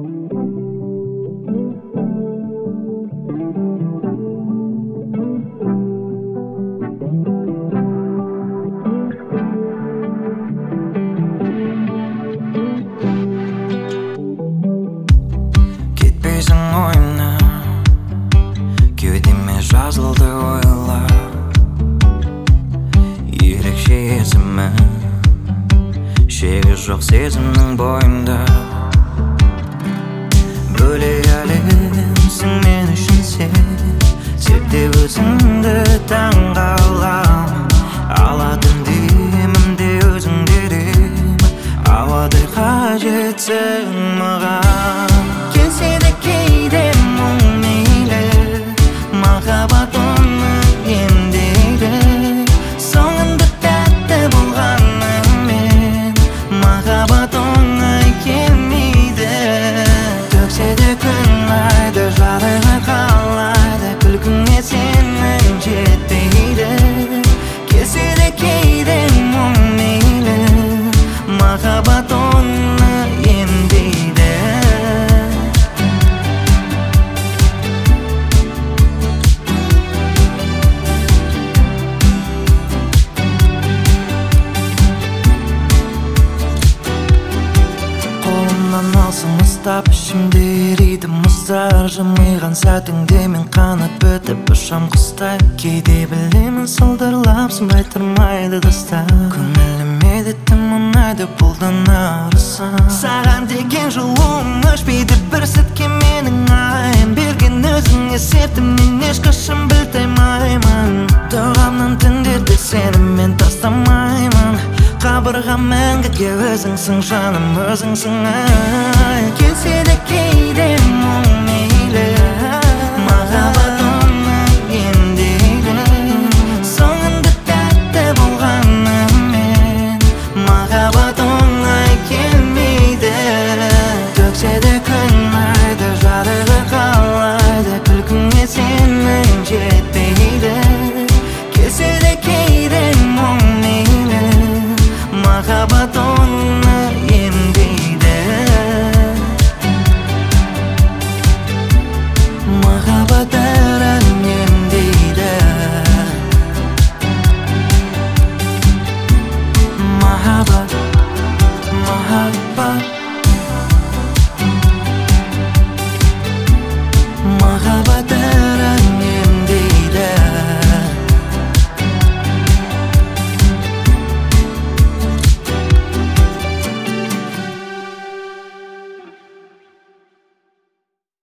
Кетпейсің ойымнан, кеудеме жазылды ойлар. Ерекше есімі, шегі жоқ сезімнің бойында. Бөлек әлемсің мен үшін сен, септе өзіңді таңға алам. Алатын демімде өзің дерем, ауадай қажетсің маған. Келсе де кейде мұң мейлі, махаббат оны емдейді. Соңында тәтті болғанымен, махаббат оңай келмейді. Төксе де күн айды, жағдайға қалайды, күлкіңе сенің жетпейді. Келсе де кейде мұң мейлі, махаббат оны емдейді. Қолымнан алсың ұстап, ішімде ериді мұздар. Жымиған сәтіңде мен қанат бітіп ұшам құстай. Кейде білемін сылдырлапсың, байтырмайды достар. Көңіліме де тым ұнайды, бұлдан арысың. Саған деген жылуым өшпейді бір сәтке менің айым. Берген өзіңе септім, мен ешқашан білтаймаймын. Дұғамнан түндерде сені мен тастамаймын. Қабырға мәңгіге өзіңсің жаным, өзіңсің ай. Келсе